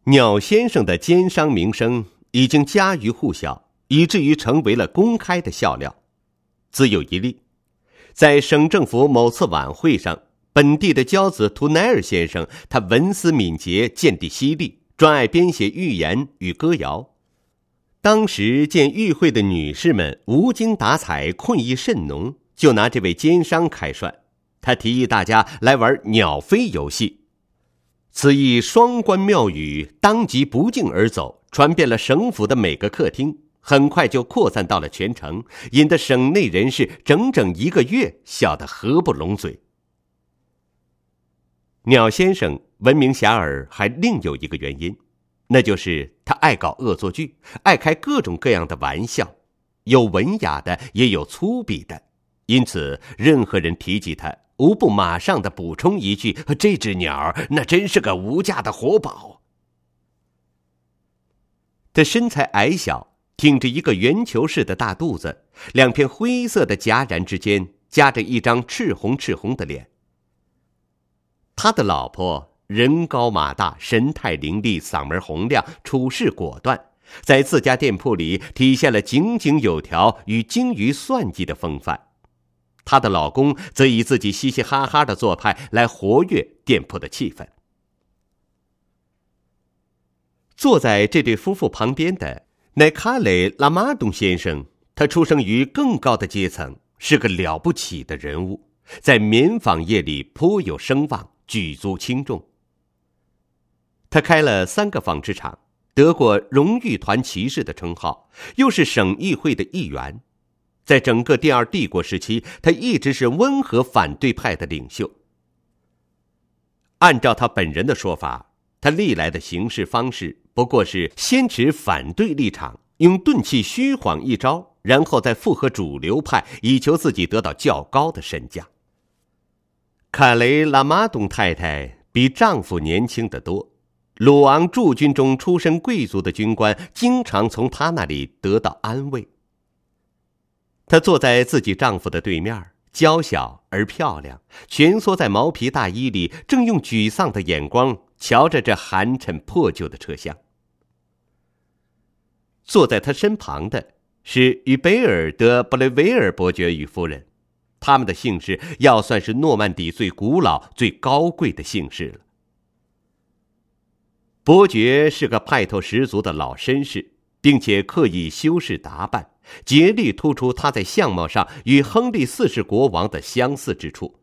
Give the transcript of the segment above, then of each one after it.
鸟先生的奸商名声已经家喻户晓，以至于成为了公开的笑料。自有一例，在省政府某次晚会上，本地的骄子图奈尔先生，他文思敏捷，见地犀利，专爱编写寓言与歌谣。当时见与会的女士们无精打采，困意甚浓，就拿这位奸商开涮。他提议大家来玩鸟飞游戏。此一双关妙语当即不胫而走，传遍了省府的每个客厅，很快就扩散到了全城，引得省内人士整整1个月笑得合不拢嘴。鸟先生闻名遐迩还另有一个原因，那就是他爱搞恶作剧，爱开各种各样的玩笑，有文雅的也有粗鄙的，因此任何人提及他，无不马上的补充一句，这只鸟那真是个无价的活宝。他身材矮小，挺着一个圆球式的大肚子，2片灰色的颊然之间夹着一张赤红的脸。他的老婆人高马大，神态凌厉，嗓门洪亮，处事果断，在自家店铺里体现了井井有条与精于算计的风范。她的老公则以自己嘻嘻哈哈的做派来活跃店铺的气氛。坐在这对夫妇旁边的乃卡雷拉马东先生，他出生于更高的阶层，是个了不起的人物，在棉纺业里颇有声望，举足轻重。他开了3个纺织厂，得过荣誉团骑士的称号，又是省议会的议员。在整个第2帝国时期，他一直是温和反对派的领袖。按照他本人的说法，他历来的行事方式不过是先持反对立场，用钝器虚晃一招，然后再附和主流派，以求自己得到较高的身价。卡雷拉马东太太比丈夫年轻得多，鲁昂驻军中出身贵族的军官经常从她那里得到安慰。她坐在自己丈夫的对面，娇小而漂亮，蜷缩在毛皮大衣里，正用沮丧的眼光瞧着这寒碜破旧的车厢。坐在她身旁的是于贝尔德布雷维尔伯爵与夫人，他们的姓氏要算是诺曼底最古老最高贵的姓氏了。伯爵是个派头十足的老绅士，并且刻意修饰打扮，竭力突出他在相貌上与亨利4世国王的相似之处。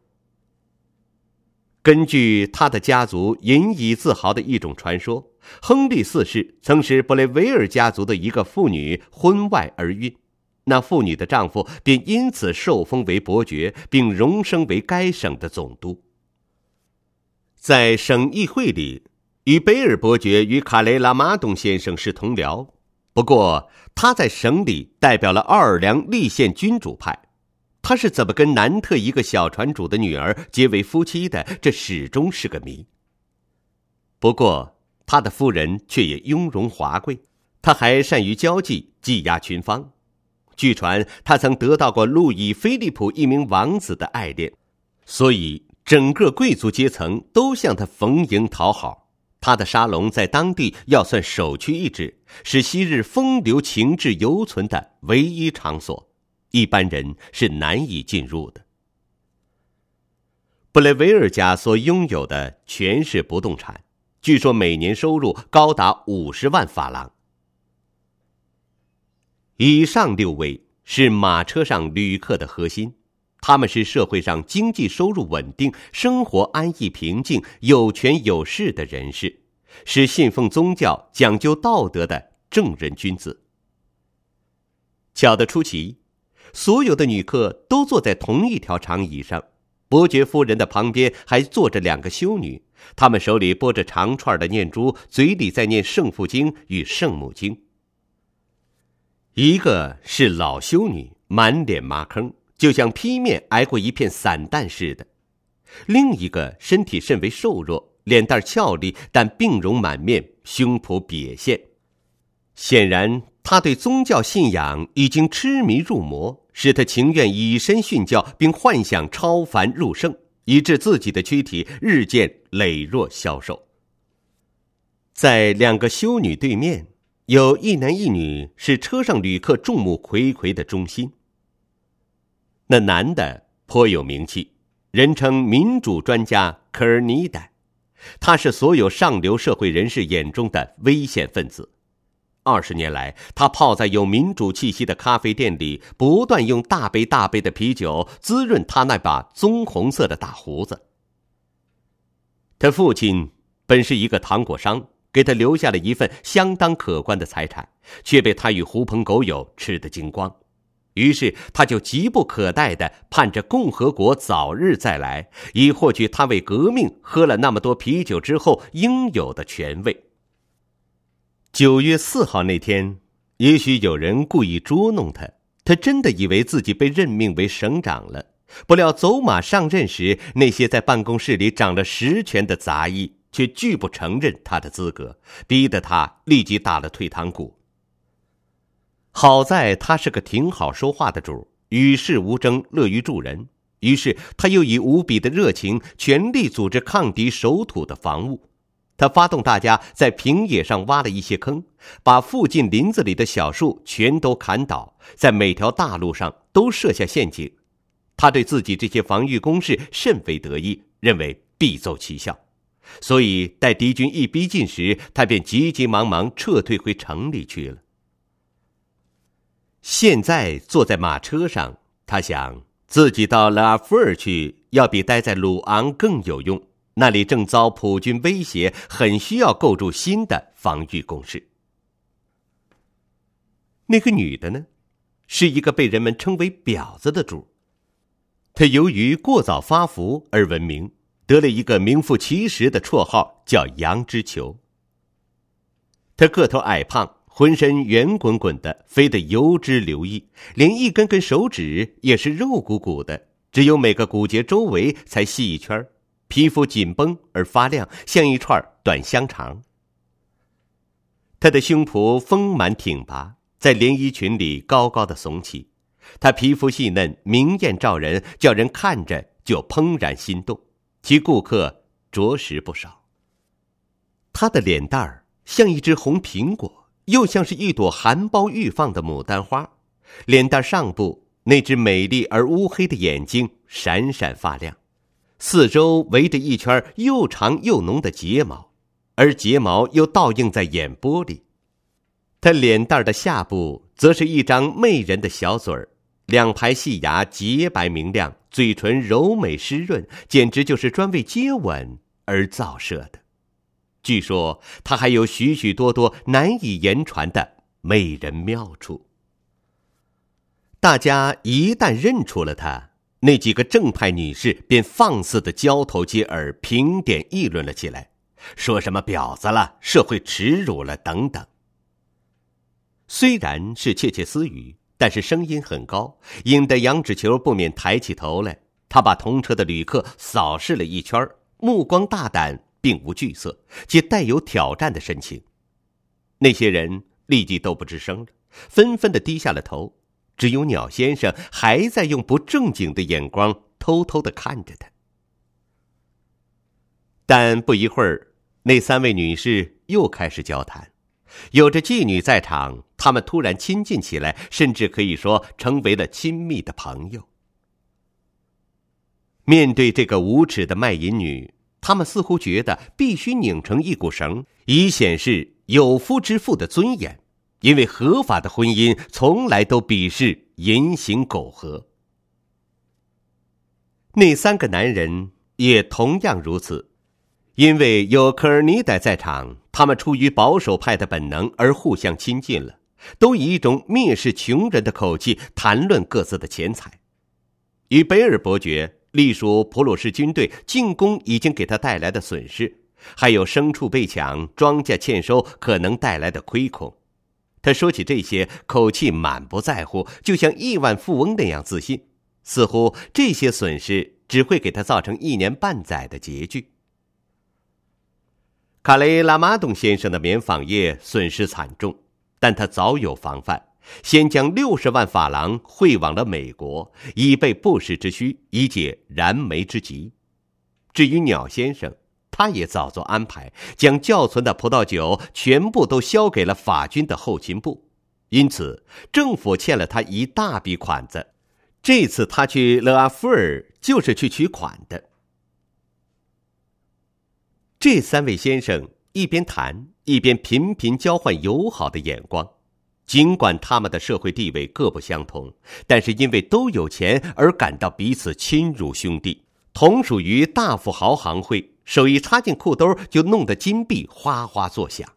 根据他的家族引以自豪的一种传说，亨利4世曾使布雷维尔家族的一个妇女婚外而孕，那妇女的丈夫便因此受封为伯爵，并荣升为该省的总督。在省议会里，与贝尔伯爵与卡雷拉马东先生是同僚，不过他在省里代表了奥尔良立宪君主派。他是怎么跟南特一个小船主的女儿结为夫妻的，这始终是个谜。不过他的夫人却也雍容华贵，他还善于交际，技压群芳。据传他曾得到过路易菲利普一名王子的爱恋，所以整个贵族阶层都向他逢迎讨好。他的沙龙在当地要算首屈一指，是昔日风流情致犹存的唯一场所，一般人是难以进入的。布雷维尔家所拥有的全是不动产，据说每年收入高达50万法郎。以上6位是马车上旅客的核心，他们是社会上经济收入稳定、生活安逸平静、有权有势的人士，是信奉宗教、讲究道德的正人君子。巧得出奇，所有的女客都坐在同一条长椅上，伯爵夫人的旁边还坐着2个修女，她们手里拨着长串的念珠，嘴里在念圣父经与圣母经。一个是老修女，满脸麻坑，就像劈面挨过一片散弹似的；另一个身体甚为瘦弱，脸蛋俏丽，但病容满面，胸脯瘪现。显然他对宗教信仰已经痴迷入魔，使他情愿以身殉教，并幻想超凡入圣，以致自己的躯体日渐羸弱消瘦。 在2个修女对面，有一男一女，是车上旅客众目睽睽的中心。那男的颇有名气，人称民主专家科尔尼代，他是所有上流社会人士眼中的危险分子。20年来，他泡在有民主气息的咖啡店里，不断用大杯大杯的啤酒滋润他那把棕红色的大胡子。他父亲本是一个糖果商，给他留下了一份相当可观的财产，却被他与狐朋狗友吃得精光。于是他就急不可待地盼着共和国早日再来，以获取他为革命喝了那么多啤酒之后应有的权位。9月4号那天，也许有人故意捉弄他，他真的以为自己被任命为省长了。不料走马上任时，那些在办公室里掌了实权的杂役却拒不承认他的资格，逼得他立即打了退堂鼓。好在他是个挺好说话的主，与世无争，乐于助人，于是他又以无比的热情全力组织抗敌守土的防务。他发动大家在平野上挖了一些坑，把附近林子里的小树全都砍倒，在每条大路上都设下陷阱。他对自己这些防御工事甚为得意，认为必奏其效。所以待敌军一逼近时，他便急急忙忙撤退回城里去了。现在坐在马车上，他想自己到勒阿弗尔去，要比待在鲁昂更有用。那里正遭普军威胁，很需要构筑新的防御工事。那个女的呢，是一个被人们称为婊子的主。她由于过早发福而闻名，得了一个名副其实的绰号，叫羊脂球。她个头矮胖，浑身圆滚滚的，肥得油脂流溢，连一根根手指也是肉鼓鼓的，只有每个骨节周围才细一圈，皮肤紧绷而发亮，像一串短香肠。他的胸脯丰满挺拔，在连衣裙里高高的耸起。他皮肤细嫩，明艳照人，叫人看着就怦然心动。其顾客着实不少。他的脸蛋儿像一只红苹果，又像是一朵含苞欲放的牡丹花。脸蛋上部那只美丽而乌黑的眼睛闪闪发亮，四周围着一圈又长又浓的睫毛，而睫毛又倒映在眼波里。他脸蛋的下部则是一张媚人的小嘴儿，2排细牙洁白明亮，嘴唇柔美湿润，简直就是专为接吻而造设的。据说他还有许许多多难以言传的美人妙处。大家一旦认出了他，那几个正派女士便放肆地交头接耳，评点议论了起来，说什么婊子了，社会耻辱了等等。虽然是窃窃私语，但是声音很高，引得羊脂球不免抬起头来。他把同车的旅客扫视了一圈，目光大胆，并无惧色，且带有挑战的神情。那些人立即都不吱声了，纷纷地低下了头，只有鸟先生还在用不正经的眼光偷偷地看着他。但不一会儿，那3位女士又开始交谈。有着妓女在场，她们突然亲近起来，甚至可以说成为了亲密的朋友。面对这个无耻的卖淫女，他们似乎觉得必须拧成一股绳，以显示有夫之妇的尊严，因为合法的婚姻从来都鄙视淫行苟合。那3个男人也同样如此，因为有科尔尼代在场，他们出于保守派的本能而互相亲近了，都以一种蔑视穷人的口气谈论各自的钱财。与贝尔伯爵隶属普鲁士军队进攻已经给他带来的损失，还有牲畜被抢、庄稼欠收可能带来的亏空。他说起这些，口气满不在乎，就像亿万富翁那样自信，似乎这些损失只会给他造成1年半载的拮据。卡雷拉马东先生的棉纺业损失惨重，但他早有防范，先将60万法郎汇往了美国，以备不时之需，以解燃眉之急。至于鸟先生， 他也早做安排，将窖存的葡萄酒全部都销给了法军的后勤部，因此政府欠了他一大笔款子。这次他去勒阿夫尔就是去取款的。这三位先生一边谈，一边频频交换友好的眼光。尽管他们的社会地位各不相同，但是因为都有钱而感到彼此亲如兄弟，同属于大富豪行会，手一插进裤兜就弄得金币哗哗作响。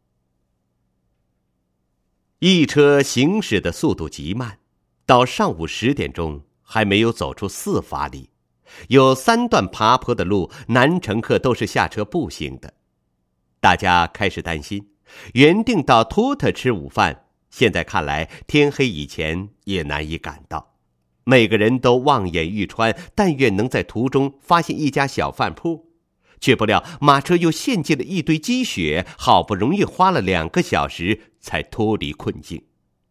一车行驶的速度极慢，到上午10点钟还没有走出4法里，有3段爬坡的路，男乘客都是下车步行的。大家开始担心，原定到图特吃午饭，现在看来天黑以前也难以赶到。每个人都望眼欲穿，但愿能在途中发现一家小饭铺，却不料马车又陷进了一堆积雪，好不容易花了2个小时才脱离困境。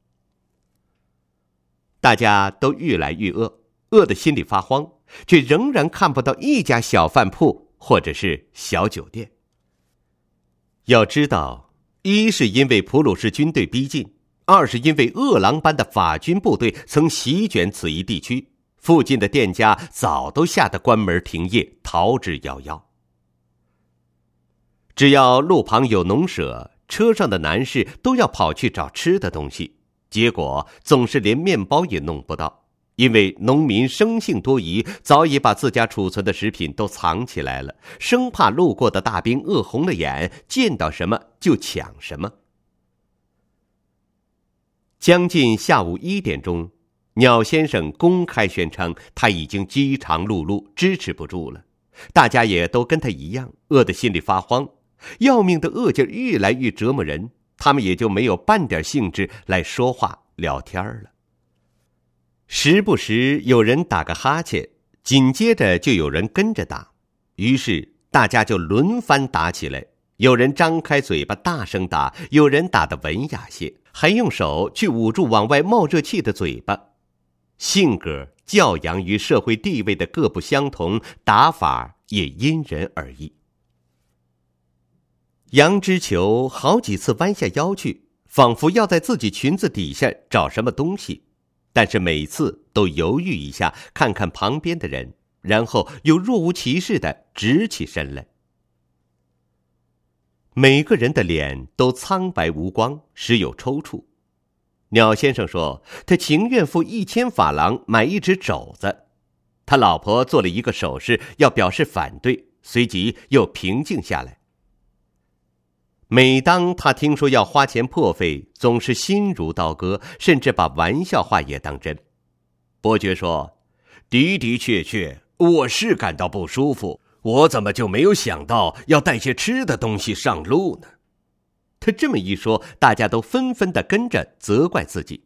大家都愈来愈饿，饿得心里发慌，却仍然看不到一家小饭铺或者是小酒店。要知道，一是因为普鲁士军队逼近，2是因为饿狼般的法军部队曾席卷此一地区，附近的店家早都吓得关门停业，逃之夭夭。只要路旁有农舍，车上的男士都要跑去找吃的东西，结果总是连面包也弄不到，因为农民生性多疑，早已把自家储存的食品都藏起来了，生怕路过的大兵饿红了眼，见到什么就抢什么。将近下午1点钟，鸟先生公开宣称他已经饥肠辘辘，支持不住了。大家也都跟他一样，饿得心里发慌，要命的饿劲越来越折磨人，他们也就没有半点兴致来说话聊天了。时不时有人打个哈欠，紧接着就有人跟着打，于是大家就轮番打起来，有人张开嘴巴大声打，有人打得文雅些，还用手去捂住往外冒热气的嘴巴。性格、教养与社会地位的各不相同，打法也因人而异。杨之球好几次弯下腰去，仿佛要在自己裙子底下找什么东西，但是每次都犹豫一下，看看旁边的人，然后又若无其事地直起身来。每个人的脸都苍白无光，时有抽搐。鸟先生说，他情愿付1000法郎买一只肘子。他老婆做了一个手势，要表示反对，随即又平静下来。每当他听说要花钱破费，总是心如刀割，甚至把玩笑话也当真。伯爵说，的的确确，我是感到不舒服，我怎么就没有想到要带些吃的东西上路呢？他这么一说，大家都纷纷地跟着责怪自己。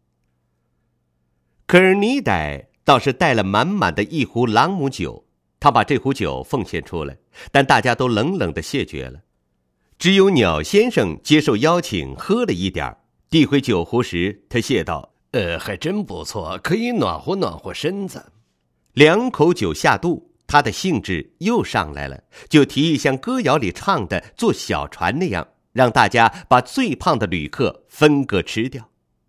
可尔尼代倒是带了满满的一壶朗姆酒，他把这壶酒奉献出来，但大家都冷冷地谢绝了。只有鸟先生接受邀请喝了一点，递回酒壶时，他谢道：还真不错，可以暖和暖和身子。2口酒下肚，他的兴致又上来了，就提议像歌谣里唱的坐小船那样，让大家把最胖的旅客分个吃掉。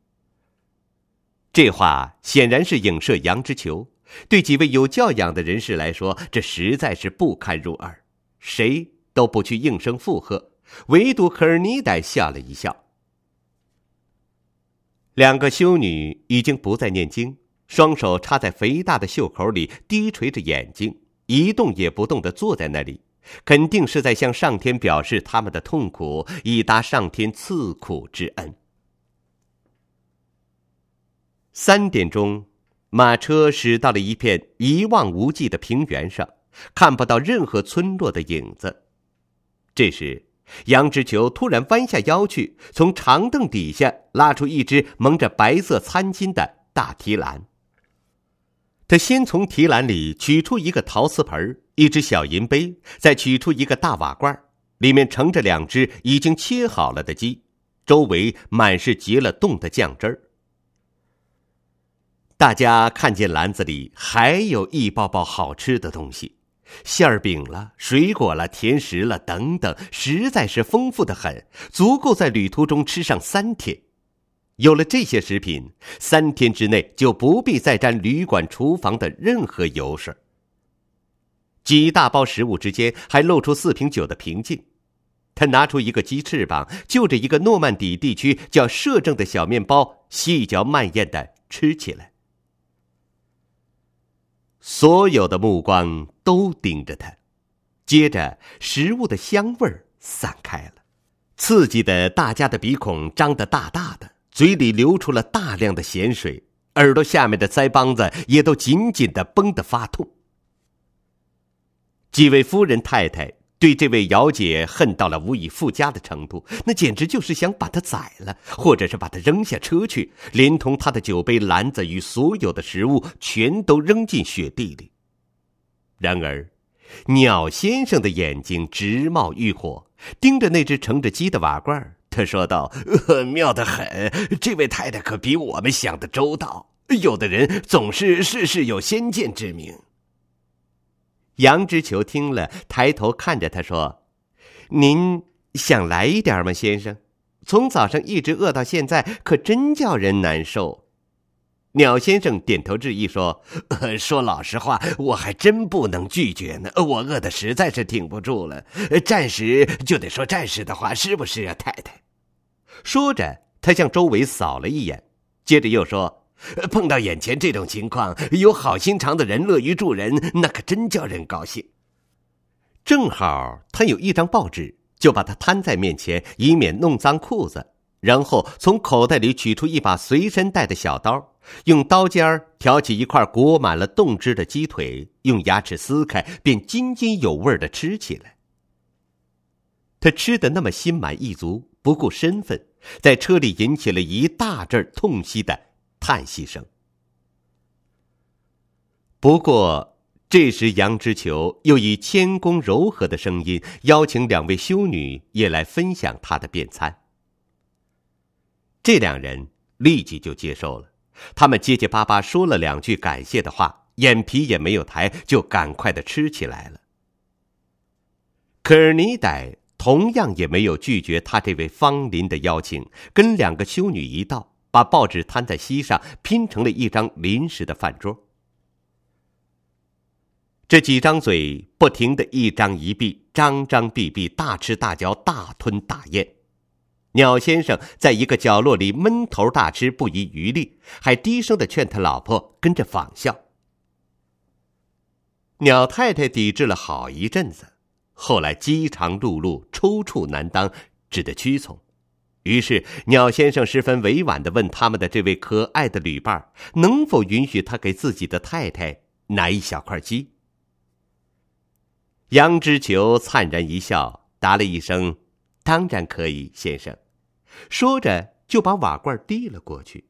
这话显然是影射杨之球，对几位有教养的人士来说，这实在是不堪入耳，谁都不去应声附和，唯独科尔尼代笑了一笑。2个修女已经不再念经，双手插在肥大的袖口里，低垂着眼睛，一动也不动地坐在那里，肯定是在向上天表示他们的痛苦，以达上天赐苦之恩。3点钟，马车驶到了一片一望无际的平原上，看不到任何村落的影子。这时，杨之球突然弯下腰去，从长凳底下拉出一只蒙着白色餐巾的大提篮。他先从提篮里取出一个陶瓷盆，一只小银杯，再取出一个大瓦罐，里面盛着2只已经切好了的鸡，周围满是结了冻的酱汁儿。大家看见篮子里还有一包包好吃的东西， 馅儿饼了、水果了、甜食了等等，实在是丰富得很，足够在旅途中吃上3天。有了这些食品，3天之内就不必再沾旅馆厨房的任何油水。几大包食物之间还露出4瓶酒的平静。他拿出一个鸡翅膀，就着一个诺曼底地区叫摄政的小面包，细嚼慢咽地吃起来。所有的目光都盯着他，接着食物的香味散开了，刺激的大家的鼻孔张得大大的，嘴里流出了大量的咸水，耳朵下面的腮帮子也都紧紧地绷得发痛。几位夫人太太对这位姚姐恨到了无以复加的程度，那简直就是想把她宰了，或者是把她扔下车去，连同她的酒杯、篮子与所有的食物全都扔进雪地里。然而鸟先生的眼睛直冒欲火，盯着那只盛着鸡的瓦罐，他说道：妙得很，这位太太可比我们想的周到，有的人总是事事有先见之明。杨之球听了，抬头看着他说：您想来一点吗，先生？从早上一直饿到现在，可真叫人难受。鸟先生点头致意说：说老实话，我还真不能拒绝呢，我饿得实在是挺不住了。暂时就得说暂时的话，是不是啊，太太？说着他向周围扫了一眼，接着又说：碰到眼前这种情况，有好心肠的人乐于助人，那可真叫人高兴。正好他有一张报纸，就把它摊在面前，以免弄脏裤子，然后从口袋里取出一把随身带的小刀，用刀尖挑起一块裹满了冻汁的鸡腿，用牙齿撕开，便津津有味地吃起来。他吃得那么心满意足，不顾身份，在车里引起了一大阵痛惜的叹息声。不过这时杨之球又以谦恭柔和的声音邀请2位修女也来分享他的便餐。这2人立即就接受了，他们结结巴巴说了2句感谢的话，眼皮也没有抬，就赶快地吃起来了。可尔尼歹同样也没有拒绝他这位芳邻的邀请，跟2个修女一道，把报纸摊在膝上，拼成了一张临时的饭桌。这几张嘴不停地一张一闭，张张闭闭，大吃大嚼，大吞大咽。鸟先生在一个角落里闷头大吃，不遗余力，还低声地劝他老婆跟着仿效。鸟太太抵制了好一阵子，后来饥肠辘辘，抽搐难当，只得屈从。于是鸟先生十分委婉地问他们的这位可爱的旅伴，能否允许他给自己的太太拿一小块鸡。杨之球灿然一笑，答了一声：当然可以，先生。说着就把瓦罐递了过去。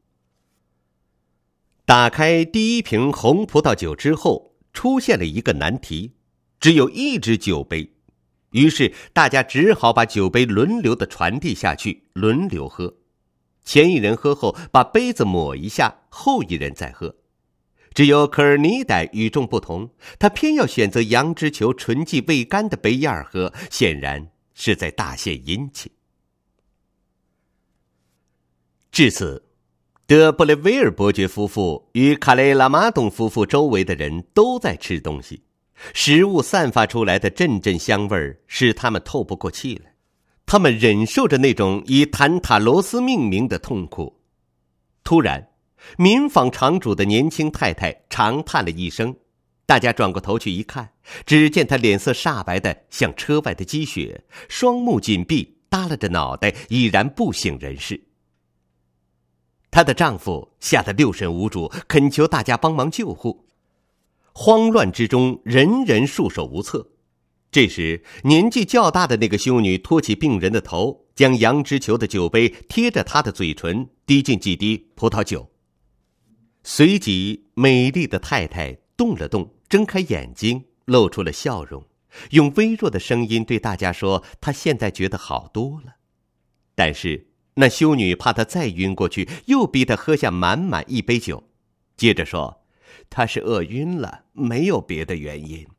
打开第1瓶红葡萄酒之后，出现了一个难题，只有1只酒杯，于是大家只好把酒杯轮流地传递下去，轮流喝。前一人喝后把杯子抹一下，后一人再喝。只有科尔尼歹与众不同，他偏要选择杨之球纯净未干的杯样喝，显然是在大献殷勤。至此，德布雷维尔伯爵夫妇与卡雷拉马东夫妇周围的人都在吃东西，食物散发出来的阵阵香味使他们透不过气来。他们忍受着那种以坦塔罗斯命名的痛苦。突然，民访场主的年轻太太长叹了一声，大家转过头去一看，只见她脸色煞白的像车外的积雪，双目紧闭，耷拉着脑袋，已然不省人事。她的丈夫吓得六神无主，恳求大家帮忙救护。慌乱之中，人人束手无策。这时，年纪较大的那个修女托起病人的头，将杨之球的酒杯贴着她的嘴唇，滴进几滴葡萄酒。随即，美丽的太太动了动，睁开眼睛，露出了笑容，用微弱的声音对大家说：“她现在觉得好多了。”但是那修女怕她再晕过去，又逼她喝下满满一杯酒，接着说：“她是饿晕了，没有别的原因。”